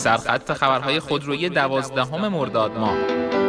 سرخط خبرهای خودرویی 12 مرداد ماه.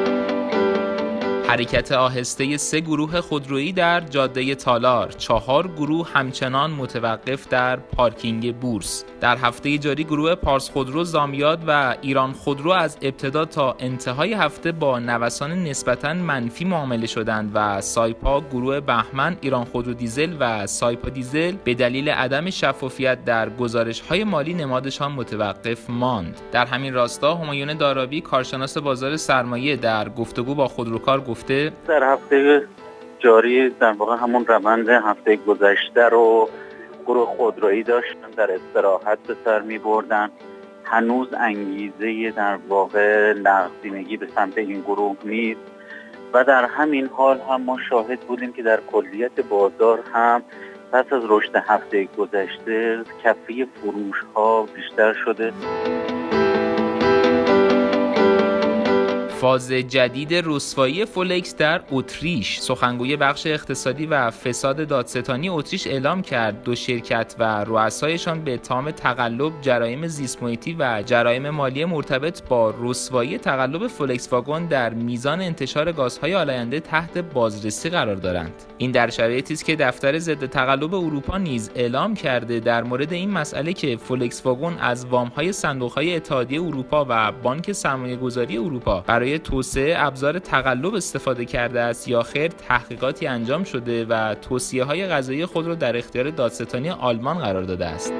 حرکت آهسته 3 گروه خودرویی در جاده تالار، 4 گروه همچنان متوقف در پارکینگ بورس. در هفته جاری گروه پارس خودرو زامیاد و ایران خودرو از ابتدا تا انتهای هفته با نوسان نسبتاً منفی معامله شدند و سایپا، گروه بهمن، ایران خودرو دیزل و سایپا دیزل به دلیل عدم شفافیت در گزارش‌های مالی نمادشان متوقف ماند. در همین راستا همایون دارابی، کارشناس بازار سرمایه، در گفتگو با خودروکار گفته در هفته جاری در واقع همون روند هفته گذشته رو گروه خودرویی داشتن در استراحت به سر می بردن. هنوز انگیزه در واقع نقدینگی به سمت این گروه نیست و در همین حال هم ما شاهد بودیم که در کلیت بازار هم پس از رشد هفته گذشته کفه فروش ها بیشتر شده. فاز جدید رسوایی فولکس در اتریش. سخنگوی بخش اقتصادی و فساد دادستانی اتریش اعلام کرد 2 شرکت و رؤسایشان به اتهام تقلب، جرایم زیست محیطی و جرایم مالی مرتبط با رسوایی تقلب فولکس واگن در میزان انتشار گازهای آلاینده تحت بازرسی قرار دارند. این در شرایطی است که دفتر ضد تقلب اروپا نیز اعلام کرده در مورد این مسئله که فولکس واگن از وام‌های صندوق‌های اتحادیه اروپا و بانک سرمایه‌گذاری اروپا برای توسعه ابزار تقلب استفاده کرده است یا خیر تحقیقاتی انجام شده و توصیه‌های قضایی خود را در اختیار دادستانی آلمان قرار داده است.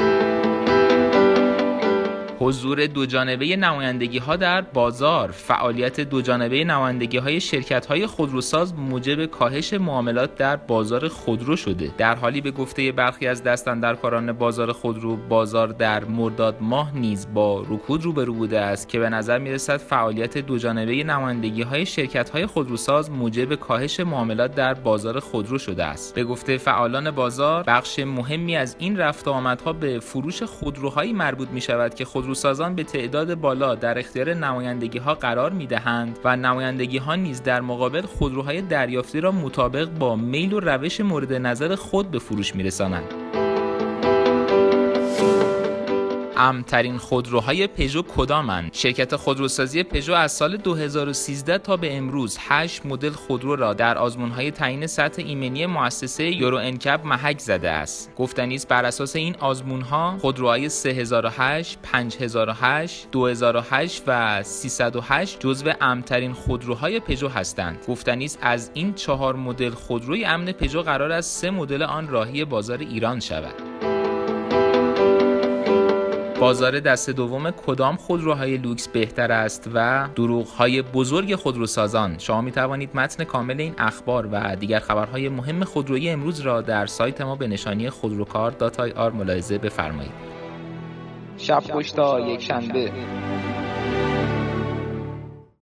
حضور دوجانبه نمایندگی‌ها در بازار. فعالیت دوجانبه نمایندگی‌های شرکت‌های خودروساز موجب کاهش معاملات در بازار خودرو شده. در حالی به گفته برخی از دستاندرکاران بازار خودرو، بازار در مرداد ماه نیز با رکود روبرو بوده است که به نظر می‌رسد فعالیت دوجانبه نمایندگی‌های شرکت‌های خودروساز موجب کاهش معاملات در بازار خودرو شده است. به گفته فعالان بازار، بخش مهمی از این رفت و آمدها به فروش خودروهایی مربوط می‌شود که خودروسازان به تعداد بالا در اختیار نمایندگی‌ها قرار می‌دهند و نمایندگی‌ها نیز در مقابل خودروهای دریافتی را مطابق با میل و روش مورد نظر خود به فروش می‌رسانند. امن‌ترین خودروهای پژو کدامند؟ شرکت خودروسازی پژو از سال 2013 تا به امروز 8 مدل خودرو را در آزمون‌های تعیین سطح ایمنی مؤسسه یورو انکپ محک زده است. گفتنی است بر اساس این آزمون‌ها خودروهای 3008، 5008، 2008 و 308 جزو امن‌ترین خودروهای پژو هستند. گفتنی است از این 4 مدل خودروی امن پژو قرار است 3 مدل آن راهی بازار ایران شود. بازار دست دوم کدام خودروهای لوکس بهتر است و دروغ‌های بزرگ خودروسازان. شما می توانید متن کامل این اخبار و دیگر خبرهای مهم خودرویی امروز را در سایت ما به نشانی خودروکار.ir ملاحظه بفرمایید. شب پشت تا یک شنبه.